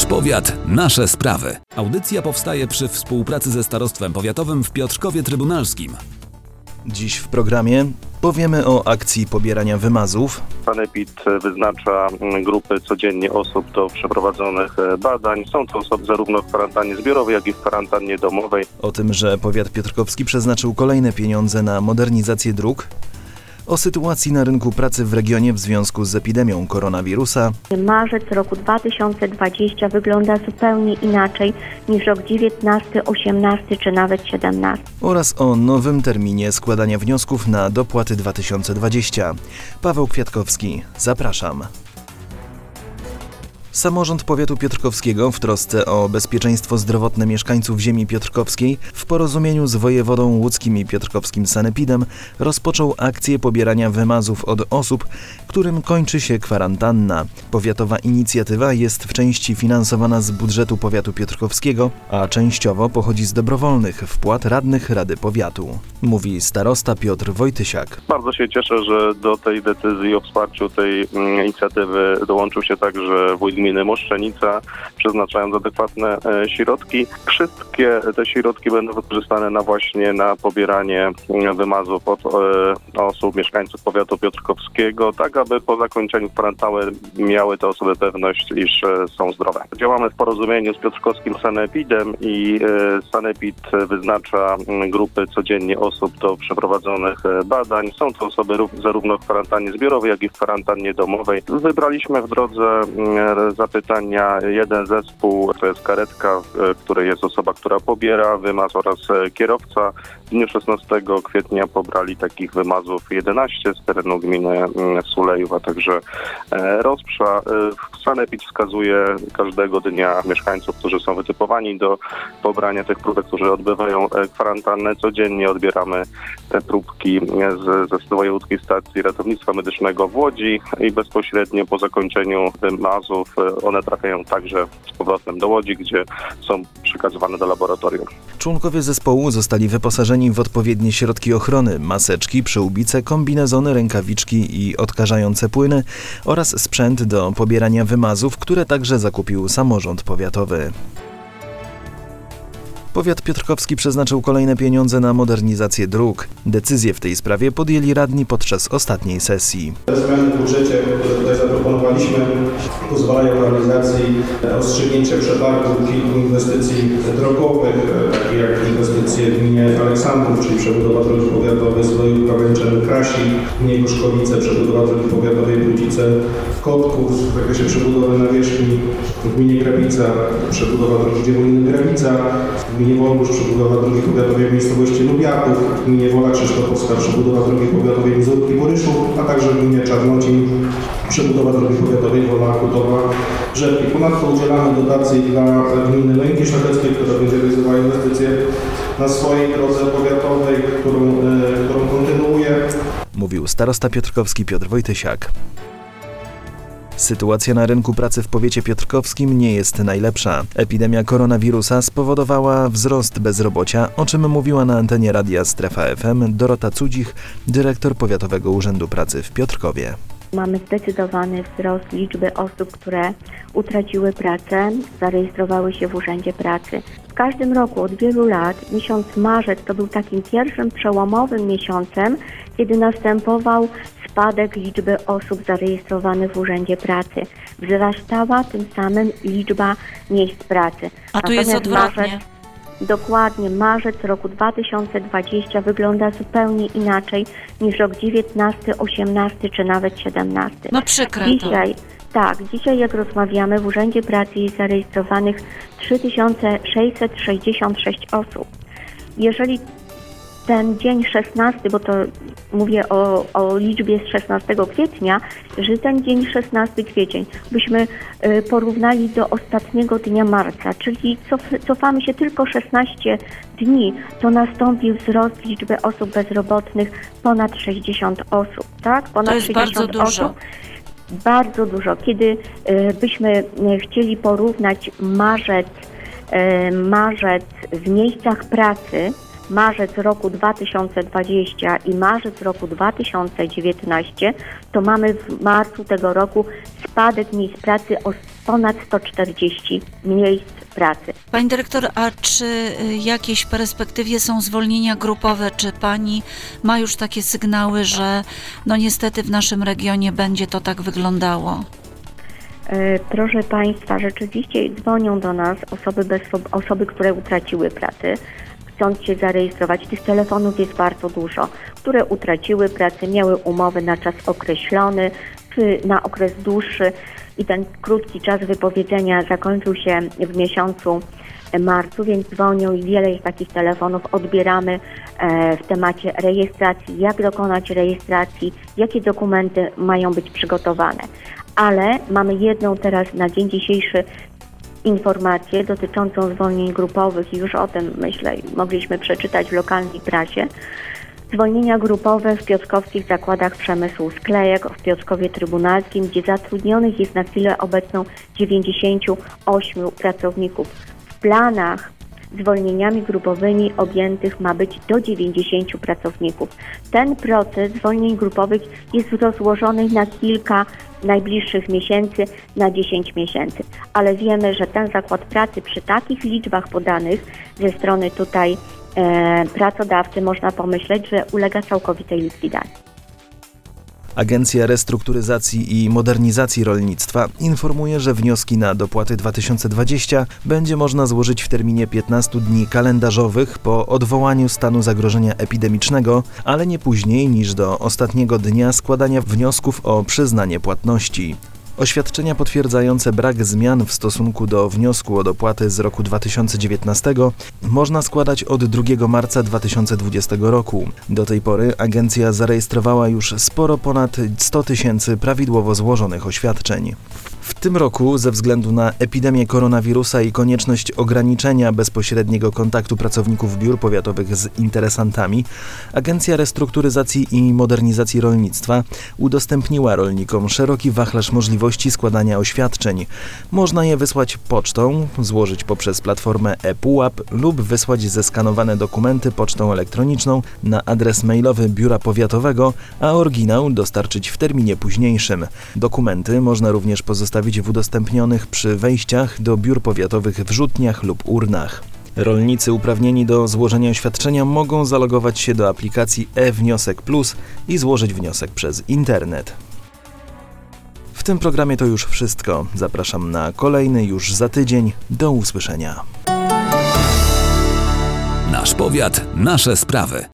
Powiat, nasze sprawy. Audycja powstaje przy współpracy ze Starostwem Powiatowym w Piotrkowie Trybunalskim. Dziś w programie powiemy o akcji pobierania wymazów. Sanepid wyznacza grupy codziennie osób do przeprowadzonych badań. Są to osoby zarówno w kwarantannie zbiorowej, jak i w kwarantannie domowej. O tym, że powiat piotrkowski przeznaczył kolejne pieniądze na modernizację dróg. O sytuacji na rynku pracy w regionie w związku z epidemią koronawirusa. Marzec roku 2020 wygląda zupełnie inaczej niż rok 19, 18 czy nawet 17. Oraz o nowym terminie składania wniosków na dopłaty 2020. Paweł Kwiatkowski, zapraszam. Samorząd Powiatu Piotrkowskiego w trosce o bezpieczeństwo zdrowotne mieszkańców ziemi piotrkowskiej w porozumieniu z wojewodą łódzkim i piotrkowskim sanepidem rozpoczął akcję pobierania wymazów od osób, którym kończy się kwarantanna. Powiatowa inicjatywa jest w części finansowana z budżetu Powiatu Piotrkowskiego, a częściowo pochodzi z dobrowolnych wpłat radnych Rady Powiatu. Mówi starosta Piotr Wojtysiak. Bardzo się cieszę, że do tej decyzji o wsparciu tej inicjatywy dołączył się także wójt gminy Moszczenica, przeznaczając adekwatne środki. Wszystkie te środki będą wykorzystane właśnie na pobieranie wymazów od osób, mieszkańców powiatu piotrkowskiego, tak aby po zakończeniu kwarantanny miały te osoby pewność, iż są zdrowe. Działamy w porozumieniu z piotrkowskim sanepidem i sanepid wyznacza grupy codziennie osób do przeprowadzonych badań. Są to osoby zarówno w kwarantannie zbiorowej, jak i w kwarantannie domowej. Wybraliśmy w drodze zapytania jeden zespół, to jest karetka, w której jest osoba, która pobiera wymaz oraz kierowca. W dniu 16 kwietnia pobrali takich wymazów 11 z terenu gminy Sulejów, a także Rozprza. Sanepid wskazuje każdego dnia mieszkańców, którzy są wytypowani do pobrania tych próbek, którzy odbywają kwarantannę. Codziennie odbieramy te próbki ze wojewódzkiej stacji ratownictwa medycznego w Łodzi i bezpośrednio po zakończeniu wymazów one trafiają także z powrotem do Łodzi, gdzie są przekazywane do laboratorium. Członkowie zespołu zostali wyposażeni w odpowiednie środki ochrony, maseczki, przyłbice, kombinezony, rękawiczki i odkażające płyny oraz sprzęt do pobierania wymazów, które także zakupił samorząd powiatowy. Powiat piotrkowski przeznaczył kolejne pieniądze na modernizację dróg. Decyzje w tej sprawie podjęli radni podczas ostatniej sesji. Zmiany w budżecie, które tutaj zaproponowaliśmy, pozwalają realizacji rozstrzygnięcia przetargu kilku inwestycji drogowych, takich jak inwestycje w gminie Aleksandrów, czyli przebudowa drogi powiatowej Zlojów-Kawęczyn-Krasi, w gminie Gorzkowice, przebudowa drogi powiatowej Brudzice-Kotków, w zakresie przebudowy nawierzchni w gminie Grabica, przebudowa drogi Dziewoliny-Grabica, w gminie Wolbusz przebudowa drogi powiatowej w miejscowości Lubiatów, w gminie Wola Krzysztofowska przebudowa drogi powiatowej Mizurki-Boryszów, a także w gminie Czarnocin przebudowa drogi powiatowej Wolna-Kutowa-Rzepki. Ponadto udzielamy dotacji dla gminy Lęki Szlacheckiej, która będzie realizowała inwestycje na swojej drodze powiatowej, którą kontynuuje. Mówił starosta piotrkowski Piotr Wojtysiak. Sytuacja na rynku pracy w powiecie piotrkowskim nie jest najlepsza. Epidemia koronawirusa spowodowała wzrost bezrobocia, o czym mówiła na antenie Radia Strefa FM Dorota Cudzich, dyrektor Powiatowego Urzędu Pracy w Piotrkowie. Mamy zdecydowany wzrost liczby osób, które utraciły pracę, zarejestrowały się w Urzędzie Pracy. W każdym roku od wielu lat miesiąc marzec to był takim pierwszym przełomowym miesiącem, kiedy następował spadek liczby osób zarejestrowanych w Urzędzie Pracy. Wzrastała tym samym liczba miejsc pracy. A tu jest odwrotnie. Dokładnie, marzec roku 2020 wygląda zupełnie inaczej niż rok 19, 18 czy nawet 17. No przykre Dzisiaj jak rozmawiamy w Urzędzie Pracy jest zarejestrowanych 3666 osób. Jeżeli ten dzień 16, bo to mówię o liczbie z 16 kwietnia, że ten dzień 16 kwiecień byśmy porównali do ostatniego dnia marca, czyli cofamy się tylko 16 dni, to nastąpił wzrost liczby osób bezrobotnych ponad 60 osób, tak? Ponad to jest 60 bardzo dużo. Osób. Bardzo dużo. Kiedy byśmy chcieli porównać marzec w miejscach pracy, marzec roku 2020 i marzec roku 2019, to mamy w marcu tego roku spadek miejsc pracy o ponad 140 miejsc pracy. Pani dyrektor, a czy jakieś w perspektywie są zwolnienia grupowe? Czy pani ma już takie sygnały, że no niestety w naszym regionie będzie to tak wyglądało? Proszę Państwa, rzeczywiście dzwonią do nas osoby, które utraciły pracę, chcąc się zarejestrować. Tych telefonów jest bardzo dużo, które utraciły pracę, miały umowy na czas określony czy na okres dłuższy i ten krótki czas wypowiedzenia zakończył się w miesiącu marcu, więc dzwonią i wiele jest takich telefonów. Odbieramy w temacie rejestracji, jak dokonać rejestracji, jakie dokumenty mają być przygotowane. Ale mamy jedną teraz na dzień dzisiejszy informację dotyczącą zwolnień grupowych i już o tym, myślę, mogliśmy przeczytać w lokalnej prasie. Zwolnienia grupowe w piotrkowskich zakładach przemysłu sklejek, w Piotrkowie Trybunalskim, gdzie zatrudnionych jest na chwilę obecną 98 pracowników. W planach zwolnieniami grupowymi objętych ma być do 90 pracowników. Ten proces zwolnień grupowych jest rozłożony na kilka najbliższych miesięcy, na 10 miesięcy. Ale wiemy, że ten zakład pracy przy takich liczbach podanych ze strony tutaj pracodawcy można pomyśleć, że ulega całkowitej likwidacji. Agencja Restrukturyzacji i Modernizacji Rolnictwa informuje, że wnioski na dopłaty 2020 będzie można złożyć w terminie 15 dni kalendarzowych po odwołaniu stanu zagrożenia epidemicznego, ale nie później niż do ostatniego dnia składania wniosków o przyznanie płatności. Oświadczenia potwierdzające brak zmian w stosunku do wniosku o dopłaty z roku 2019 można składać od 2 marca 2020 roku. Do tej pory agencja zarejestrowała już sporo ponad 100 000 prawidłowo złożonych oświadczeń. W tym roku, ze względu na epidemię koronawirusa i konieczność ograniczenia bezpośredniego kontaktu pracowników biur powiatowych z interesantami, Agencja Restrukturyzacji i Modernizacji Rolnictwa udostępniła rolnikom szeroki wachlarz możliwości składania oświadczeń. Można je wysłać pocztą, złożyć poprzez platformę ePUAP lub wysłać zeskanowane dokumenty pocztą elektroniczną na adres mailowy biura powiatowego, a oryginał dostarczyć w terminie późniejszym. Dokumenty można również pozostawić w udostępnionych przy wejściach do biur powiatowych wrzutniach lub urnach. Rolnicy uprawnieni do złożenia oświadczenia mogą zalogować się do aplikacji e-Wniosek Plus i złożyć wniosek przez internet. W tym programie to już wszystko. Zapraszam na kolejny już za tydzień. Do usłyszenia. Nasz powiat, nasze sprawy.